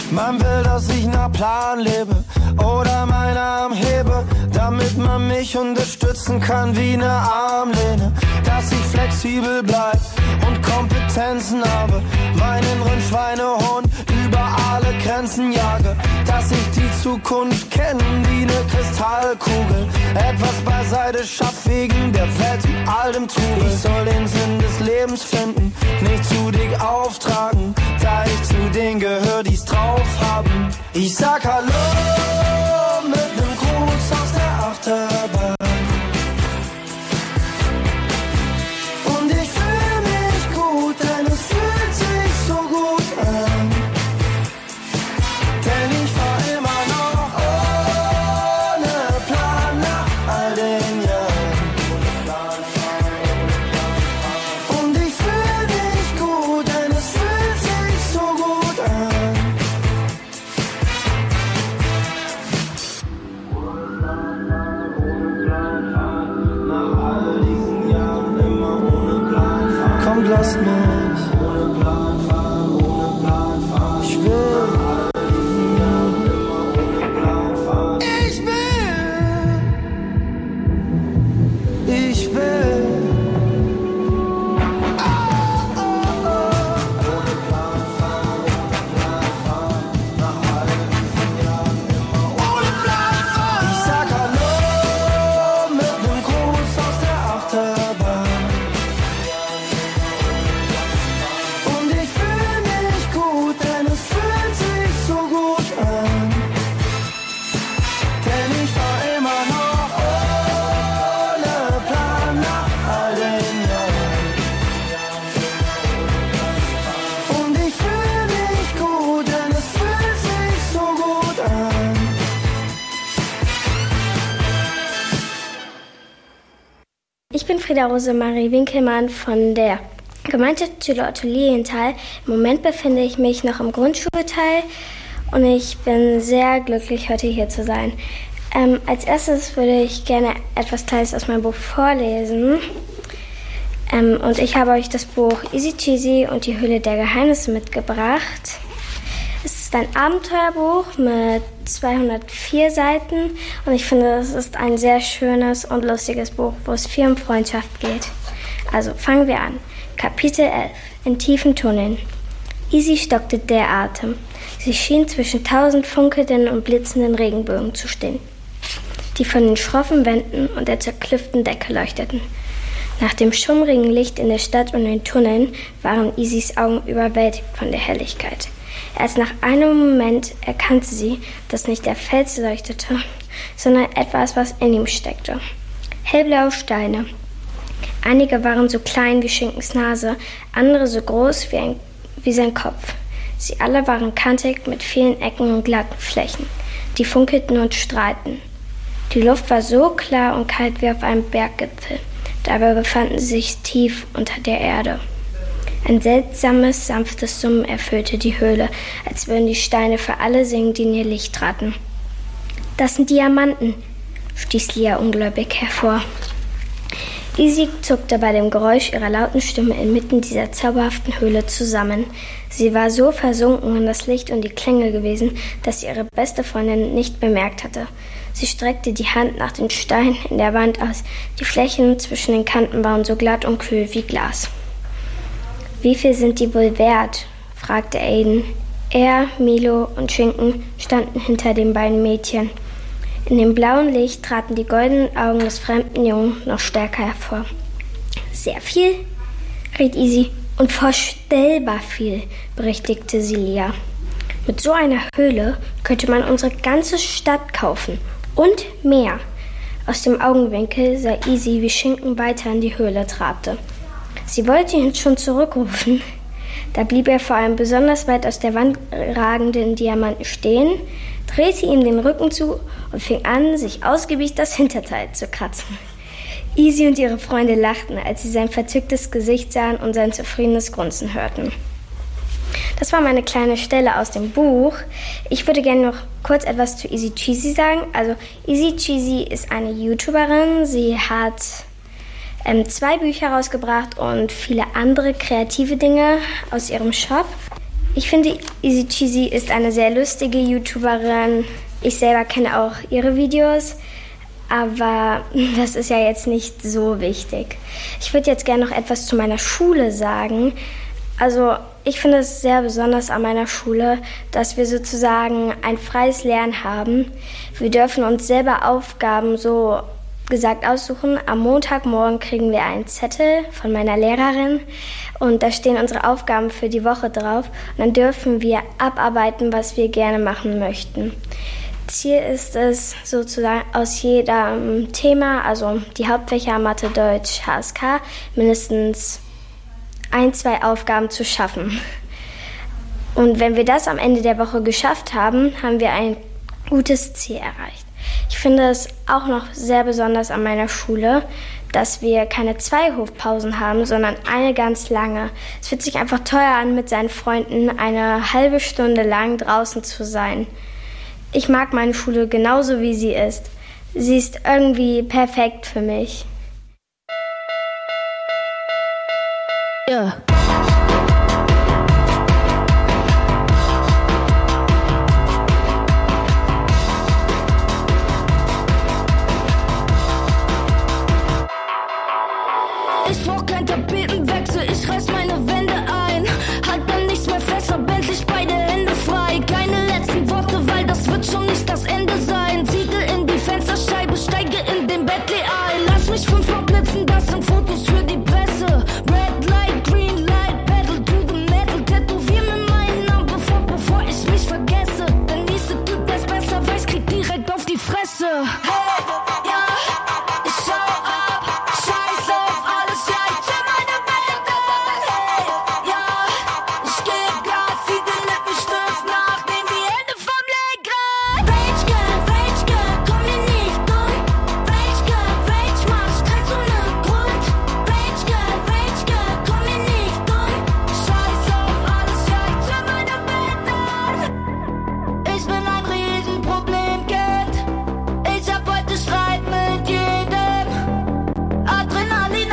Man will, dass ich nach Plan lebe oder meinen Arm hebe, damit man mich unterstützen kann wie eine Armlehne. Dass ich flexibel bleib und Kompetenzen habe, meinen inneren Schweinehund über alle Grenzen jage. Dass ich die Zukunft kenne wie eine Kristallkugel, etwas beiseite schaff wegen der Welt und all dem Trubel. Ich soll den Sinn des Lebens finden, nicht zu dick auftragen, da ich zu denen gehör, die's drauf haben. Ich sag Hallo mit nem Gruß aus der Achterbahn. Und ich fühl mich gut, denn es fühlt sich so gut an. Denn ich fahr immer noch ohne Plan nach all den Jahren. Und ich fühl mich gut, denn es fühlt sich so gut an. Nach all diesen Jahren immer ohne Plan fahren. Kommt, lasst mich ohne Plan fahren, ohne Plan fahren. Ich will. Ich will. Ohne Plan fahren, ohne Plan fahren. Nach all diesen Jahren immer ohne Plan fahren. Ich sag Hallo mit nem Gruß aus der Achterbahn. Und ich fühl mich gut, denn es fühlt sich so gut an. Denn ich war immer noch ohne Plan nach all den Jahren. Und ich fühl mich gut, denn es fühlt sich so gut an. Ich bin Frieda Rosemarie Winkelmann von der Gemeinschaftsschule Otto Lilienthal. Im Moment befinde ich mich noch im Grundschulteil und ich bin sehr glücklich, heute hier zu sein. Als erstes würde ich gerne etwas Kleines aus meinem Buch vorlesen. Und ich habe euch das Buch Easy Cheesy und die Höhle der Geheimnisse mitgebracht. Es ist ein Abenteuerbuch mit 204 Seiten und ich finde, es ist ein sehr schönes und lustiges Buch, wo es viel um Freundschaft geht. Also fangen wir an. Kapitel 11. In tiefen Tunneln. Easy stockte der Atem. Sie schien zwischen 1000 funkelnden und blitzenden Regenbögen zu stehen, die von den schroffen Wänden und der zerklüften Decke leuchteten. Nach dem schummrigen Licht in der Stadt und den Tunneln waren Easys Augen überwältigt von der Helligkeit. Erst nach einem Moment erkannte sie, dass nicht der Fels leuchtete, sondern etwas, was in ihm steckte. Hellblaue Steine. Einige waren so klein wie Schinkens Nase, andere so groß wie sein Kopf. Sie alle waren kantig mit vielen Ecken und glatten Flächen, die funkelten und strahlten. Die Luft war so klar und kalt wie auf einem Berggipfel. Dabei befanden sie sich tief unter der Erde. Ein seltsames, sanftes Summen erfüllte die Höhle, als würden die Steine für alle singen, die in ihr Licht traten. »Das sind Diamanten«, stieß Lia ungläubig hervor. Easy zuckte bei dem Geräusch ihrer lauten Stimme inmitten dieser zauberhaften Höhle zusammen. Sie war so versunken in das Licht und die Klänge gewesen, dass sie ihre beste Freundin nicht bemerkt hatte. Sie streckte die Hand nach den Steinen in der Wand aus. Die Flächen zwischen den Kanten waren so glatt und kühl wie Glas. »Wie viel sind die wohl wert?« fragte Aiden. Er, Milo und Schinken standen hinter den beiden Mädchen. In dem blauen Licht traten die goldenen Augen des fremden Jungen noch stärker hervor. »Sehr viel«, riet Easy. »Unvorstellbar viel«, berichtigte sie Lia. »Mit so einer Höhle könnte man unsere ganze Stadt kaufen. Und mehr.« Aus dem Augenwinkel sah Easy, wie Schinken weiter in die Höhle trabte. Sie wollte ihn schon zurückrufen. Da blieb er vor einem besonders weit aus der Wand ragenden Diamanten stehen, drehte ihm den Rücken zu und fing an, sich ausgiebig das Hinterteil zu kratzen. Easy und ihre Freunde lachten, als sie sein verzücktes Gesicht sahen und sein zufriedenes Grunzen hörten. Das war meine kleine Stelle aus dem Buch. Ich würde gerne noch kurz etwas zu Easy Cheesy sagen. Also Easy Cheesy ist eine YouTuberin. Sie hat 2 Bücher rausgebracht und viele andere kreative Dinge aus ihrem Shop. Ich finde, Easy Cheesy ist eine sehr lustige YouTuberin. Ich selber kenne auch ihre Videos, aber das ist ja jetzt nicht so wichtig. Ich würde jetzt gerne noch etwas zu meiner Schule sagen. Also ich finde es sehr besonders an meiner Schule, dass wir sozusagen ein freies Lernen haben. Wir dürfen uns selber Aufgaben so gesagt aussuchen. Am Montagmorgen kriegen wir einen Zettel von meiner Lehrerin und da stehen unsere Aufgaben für die Woche drauf. Und dann dürfen wir abarbeiten, was wir gerne machen möchten. Ziel ist es, sozusagen aus jedem Thema, also die Hauptfächer Mathe, Deutsch, HSK, mindestens 1-2 Aufgaben zu schaffen. Und wenn wir das am Ende der Woche geschafft haben, haben wir ein gutes Ziel erreicht. Ich finde es auch noch sehr besonders an meiner Schule, dass wir keine 2 Hofpausen haben, sondern eine ganz lange. Es fühlt sich einfach toll an, mit seinen Freunden eine halbe Stunde lang draußen zu sein. Ich mag meine Schule genauso, wie sie ist. Sie ist irgendwie perfekt für mich. Ja. Ich brauch kein Tapetenwechsel, ich reiß meine Wände ein. Halt dann nichts mehr fest, hab endlich beide Hände frei. Keine letzten Worte, weil das wird schon nicht das Ende sein. Siegel in die Fensterscheibe, steige in den Bentley ein. Lass mich 5-mal blitzen, das sind Fotos für die Presse. Red Light, Green Light, Pedal to the Metal. Tätowier mir meinen Namen, bevor ich mich vergesse. Der nächste Typ, der's besser weiß, kriegt direkt auf die Fresse. Hey, ja, ich schau ab, scheiß auf alles, ja, ich zieh meine Welt an. Hey, ja, ich geb Gas, zieh den Lippenstift nach, nehm die Hände vom Lenkrad. Rage Girl, komm mir nicht dumm. Rage Girl, mach Stress ohne Grund. Rage Girl, komm mir nicht dumm. Scheiß auf alles, ja, ich zieh meine Welt an. Ich bin ein Riesenproblem-Kind. Ich hab heute Streit mit jedem. Adrenalin,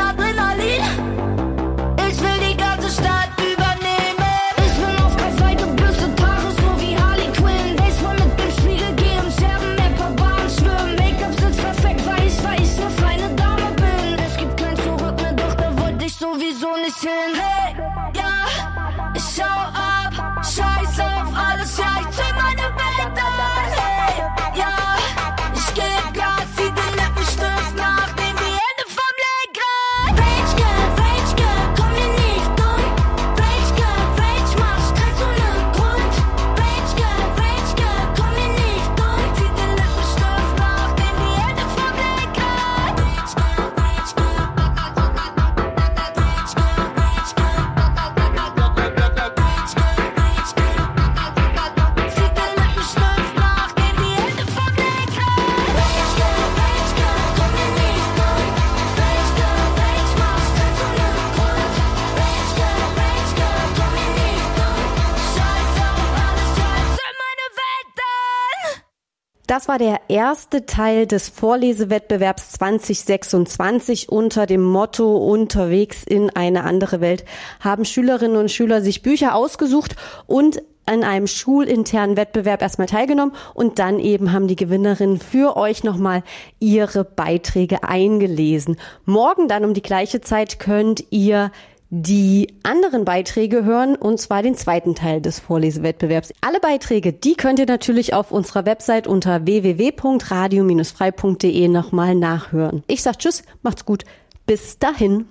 ich will die ganze Stadt übernehmen. Ich bin auf Kaffee gebürstet, Haare so wie Harley Quinn. Baseball mit dem Spiegel gehen, Scherben, Rapper, Bahn schwimmen. Make-up sitzt perfekt, weil ich eine feine Dame bin. Es gibt kein Zurück mehr, doch da wollte ich sowieso nicht hin. Hey, ja, ich schau ab, scheiß auf alles, ja, ich zieh meine Welt an. Hey, ja, ich geb Gas, zieh den Lippenstift nach, nehm die Hände vom Lenkrad. Rage Girl, komm mir nicht dumm. Rage Girl, mach Stress ohne Grund. Rage Girl, komm mir nicht dumm. Zieh den Lippenstift nach, nehm die Hände vom Lenkrad. Das war der erste Teil des Vorlesewettbewerbs 2026 unter dem Motto Unterwegs in eine andere Welt. Haben Schülerinnen und Schüler sich Bücher ausgesucht und an einem schulinternen Wettbewerb erstmal teilgenommen und dann eben haben die Gewinnerinnen für euch nochmal ihre Beiträge eingelesen. Morgen dann um die gleiche Zeit könnt ihr die anderen Beiträge hören, und zwar den zweiten Teil des Vorlesewettbewerbs. Alle Beiträge, die könnt ihr natürlich auf unserer Website unter www.radio-frei.de nochmal nachhören. Ich sag Tschüss, macht's gut, bis dahin.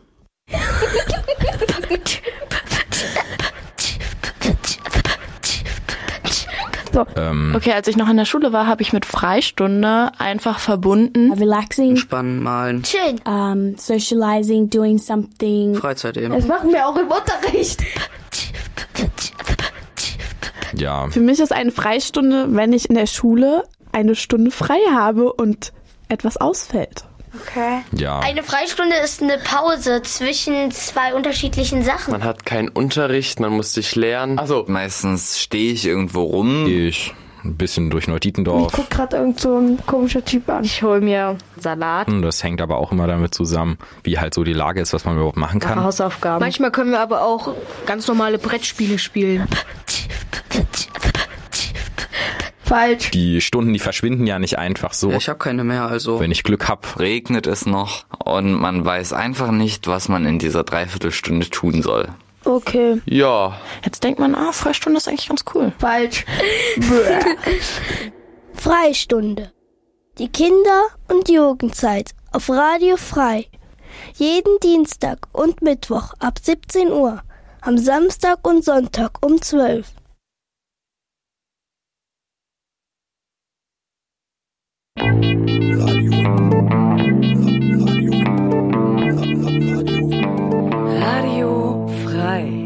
So. Okay, als ich noch in der Schule war, habe ich mit Freistunde einfach verbunden. Relaxing. Entspannen, malen. Schön. Socializing, doing something. Freizeit eben. Das machen wir auch im Unterricht. Ja. Für mich ist eine Freistunde, wenn ich in der Schule eine Stunde frei habe und etwas ausfällt. Okay. Ja. Eine Freistunde ist eine Pause zwischen 2 unterschiedlichen Sachen. Man hat keinen Unterricht, man muss sich lernen. Also meistens stehe ich irgendwo rum. ein bisschen durch Neu-Dietendorf. Ich guck gerade irgend so ein komischer Typ an. Ich hole mir Salat. Das hängt aber auch immer damit zusammen, wie halt so die Lage ist, was man überhaupt machen kann. Hausaufgaben. Manchmal können wir aber auch ganz normale Brettspiele spielen. Falsch. Die Stunden, die verschwinden ja nicht einfach so. Ja, ich habe keine mehr, also. Wenn ich Glück hab. Regnet es noch und man weiß einfach nicht, was man in dieser Dreiviertelstunde tun soll. Okay. Ja. Jetzt denkt man, Freistunde ist eigentlich ganz cool. Falsch. Freistunde. Die Kinder- und Jugendzeit auf Radio Frei. Jeden Dienstag und Mittwoch ab 17 Uhr. Am Samstag und Sonntag um 12. Radio Frei.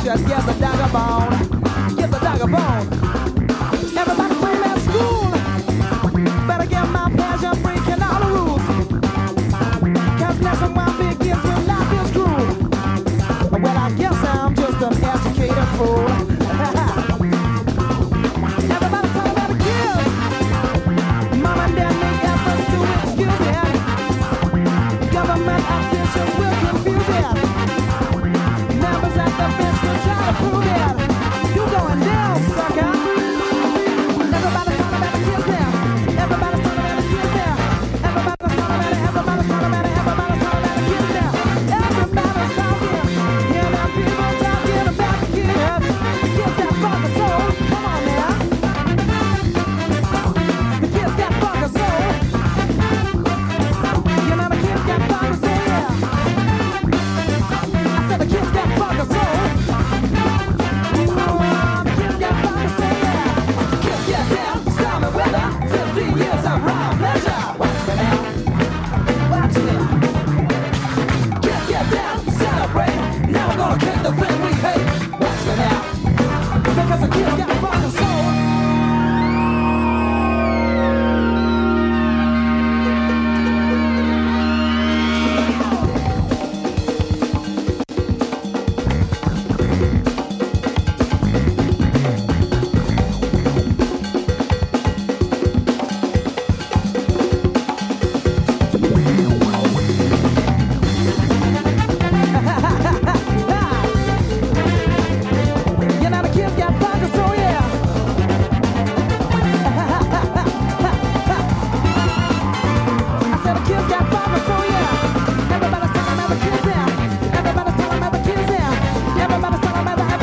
just give the dog a bone. Give the dog a bone. Everybody's talking about school. Better get my pleasure, breaking all the rules. Cause lesson one begins when life is cruel. Well, I guess I'm just an educated fool. Everybody's talking about the kids. Mom and dad make efforts to excuse it. Government officials will confuse it. Members at the bench will try to prove it. You going down, sucker. Everybody's talking about the kids now. Everybody's talking about the kids now. Everybody's talking about it. Everybody's talking about it. Everybody's talking about the kids now. Everybody's talking. Yeah, now people talking about the kids. The kids that fuck a soul. Come on now. The kids that fuck a soul. You know the kids that fuck a soul, yeah. I said the kids that fuck a soul. The kids that fuck a soul, yeah. The kids get down, stormy weather. 15 years of raw pleasure. Watch me now. Watch me. Kids get down, celebrate. Now we're gonna kick the thing we hate. Watch me now. Because the kids got fuck a soul. You know the kids got fuck a soul, yeah. I said the kids got fuck a soul, yeah. Everybody's talking about the kids now. Everybody's talking about the kids now. Everybody's talking about the kids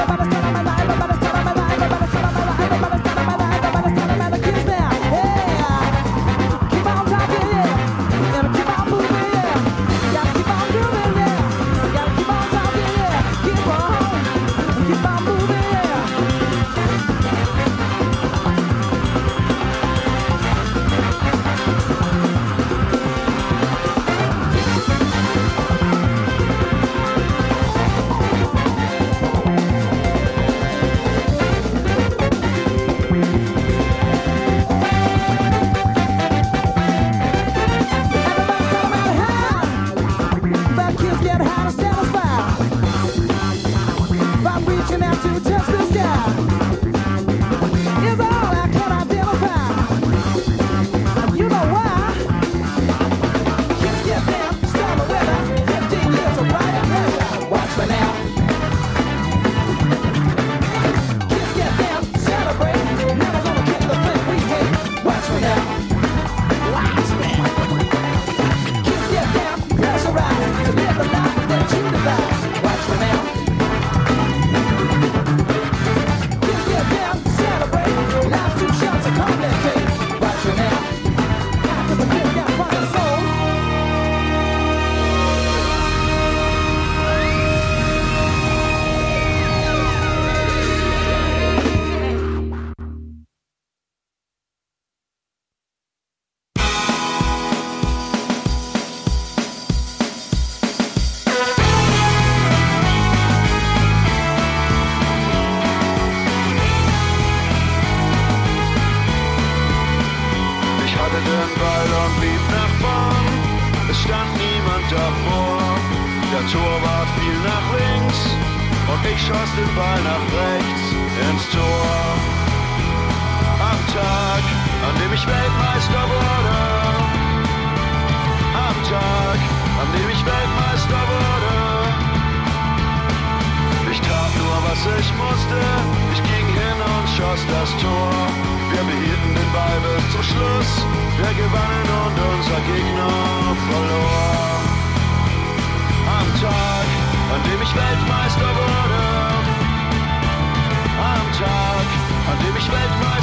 now. Yeah. Keep on talking, yeah. Gotta keep on moving, yeah. Gotta keep on grooving, yeah. Gotta keep on talking, yeah. Keep on moving, yeah. But kids get high to satisfy. By reaching out to touch the sky. Is all I can identify. You know why? Kids get down, stormy weather. 15 years of riot pleasure. Watch me now. Kids get down, celebrate. Never gonna kick the thing we hate. Watch me now. Watch me. Kids get down, pressurized to live the life that you devise. Watch me now. Kids get down, celebrate. Life's too short to complicate. Watch me now. Cause the kids got fuck a soul. Ich hatte den Ball und lief nach vorn. Es stand niemand davor. Der Torwart fiel nach links und ich schoss den Ball nach rechts ins Tor. Am Tag, an dem ich Weltmeister wurde. Am Tag, an dem ich Weltmeister wurde. Ich tat nur, was ich musste. Ich ging hin und schoss das Tor. Wir behielten den Ball bis zum Schluss. Wir gewannen und unser Gegner verlor. Am Tag, an dem ich Weltmeister wurde. Am Tag, an dem ich Weltmeister